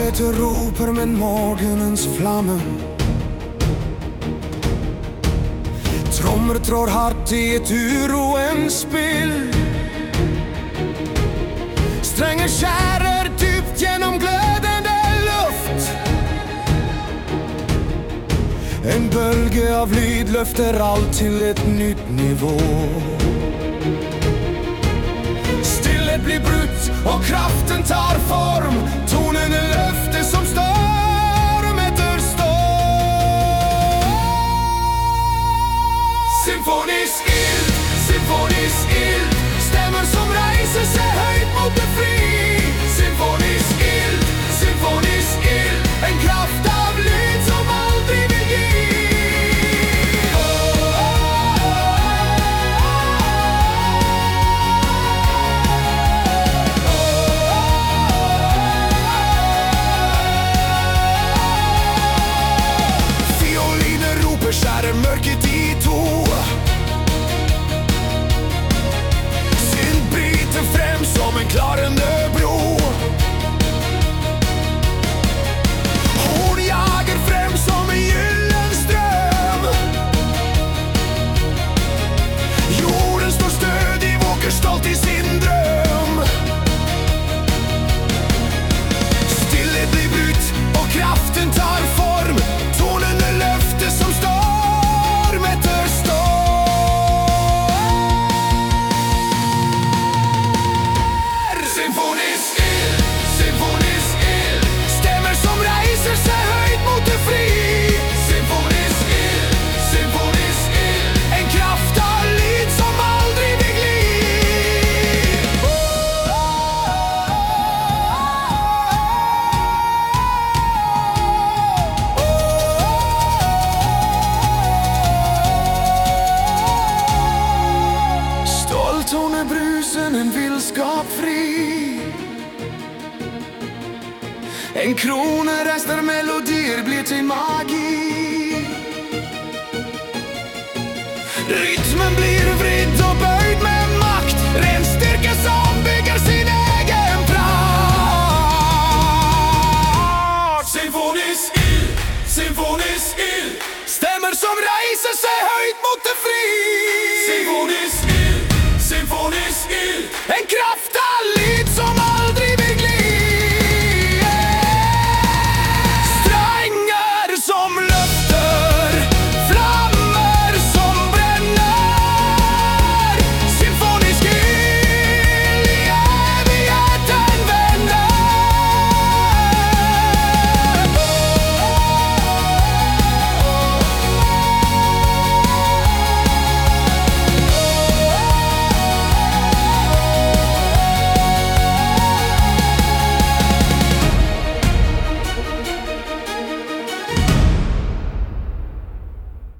helvete roper med morgenens flamme. Trommer trår hardt i et uroens spill. Strenger skjærer dypt gjennom glødende luft. En bølge av lyd løfter alt til et nytt nivå. Stillhet blir brutt, og kraften tar form. Tonene løftes som storm etter storm. Symfonisk ild, symfonisk ild. Stemmer som reiser seg høyt mot det fri. Symfonisk ild, symfonisk ild. En kraft av lyd som aldri vil gi. Fioliner roper, skjærer mørket i to. Synd bryter frem som en klarende bro. Horn jager frem som en gyllen strøm. Jorden står stødig, våker stolt i sin drøm. Stillhet blir brutt, og kraften tar form. Tonene løftes som storm etter storm. Symfonisk ild, symfonisk ild. Stemmer som reiser seg høyt mot det fri. Symfonisk ild, symfonisk ild. En kraft av lyd som aldri vil gli. Ståltonebrusen, en villskap fri. En krone rester melodier blir til magi. Rytmen blir vridd og bøyd med makt. Ren styrke som bygger sin egen prakt. Symfonisk ild, symfonisk ild. Stemmer som reiser seg høyt mot det fri. Symfonisk ild, symfonisk ild. En kraft